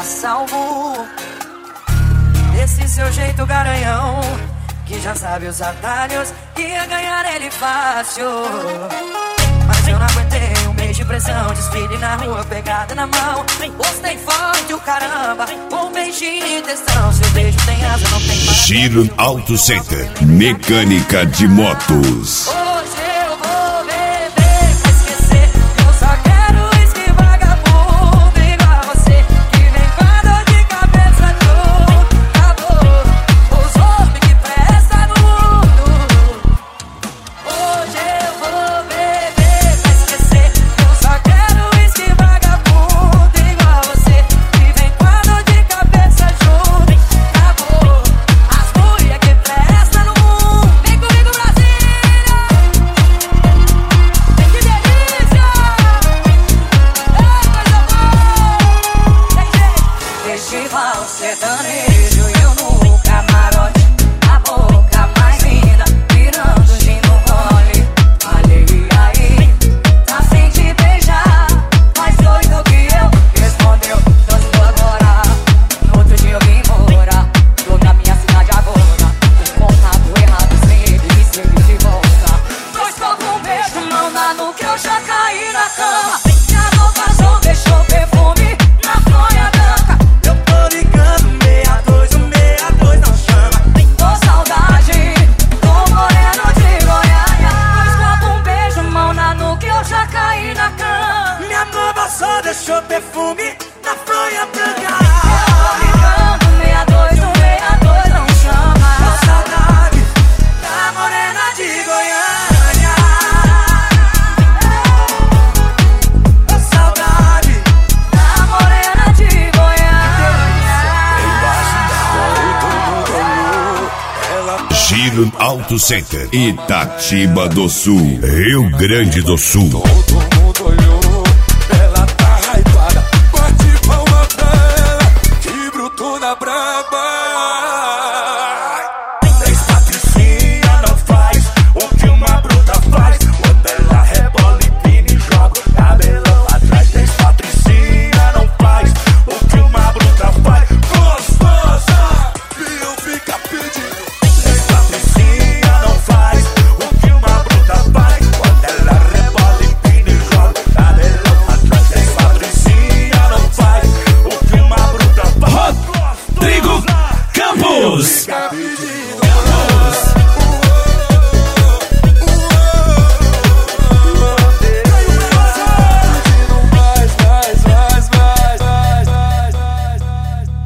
a salvo desse seu jeito garanhão, que já sabe os atalhos, que ia ganhar ele fácil. Mas eu não aguentei um mês de pressão, desfile na rua, pegada na mão. Postei forte o caramba, um beijinho de testão. Seu beijo tem asa, não tem para. Giro Auto Center, mecânica de motos. Hoje eu vou beber pra esquecer, eu só quero uísque vagabundo igual você, que vem com a dor de cabeça do acabou. Os homens que prestam no mundo. Hoje eu vou beber pra esquecer, eu só quero uísque vagabundo igual você, que vem com a dor de cabeça junto. Acabou. As mulheres que prestam no mundo. Vem comigo, Brasília. Que delícia. Coisa boa. Tem jeito. Festival sertanejo e eu no camarote, a boca mais linda, virando gin no gole. Falei, e aí, tá sem te beijar, mais doido que eu. Respondeu, tô agora. No outro dia eu vim embora, tô na minha cidade agora. Um contato errado sem ele, e sem ele de volta. Dois copos, um beijo, mão na nuca, eu já caí na cama. Minha dor passou, deixou perfume na fronha branca. Eu tô ligando 62, o 62 não chama. Tô saudade, tô moreno de Goiânia. Dois copos, um beijo, mão na nuca, eu já caí na cama. Minha nova só deixou perfume na fronha branca. Tô ligando 62, o 62 não chama. Tô saudade da morena de Goiânia. Tô saudade. Da morena de Goiânia. Giro Auto Center, Itatiba do Sul, Rio Grande do Sul. Todo mundo olhou, ela tá hypada. Bate palma pra ela, que brutona braba. Três patricinha não faz o que uma bruta faz. Quando ela rebola, empina e joga o cabelão atrás. Três patricinha não faz o que uma bruta faz. Gostosa, Bill fica pedindo. Três patricinha não faz o que uma bruta faz. Quando ela rebola, empina e joga o cabelão atrás. Três patricinha não faz o que uma bruta faz. Rodrigo Campos. Fica pedindo.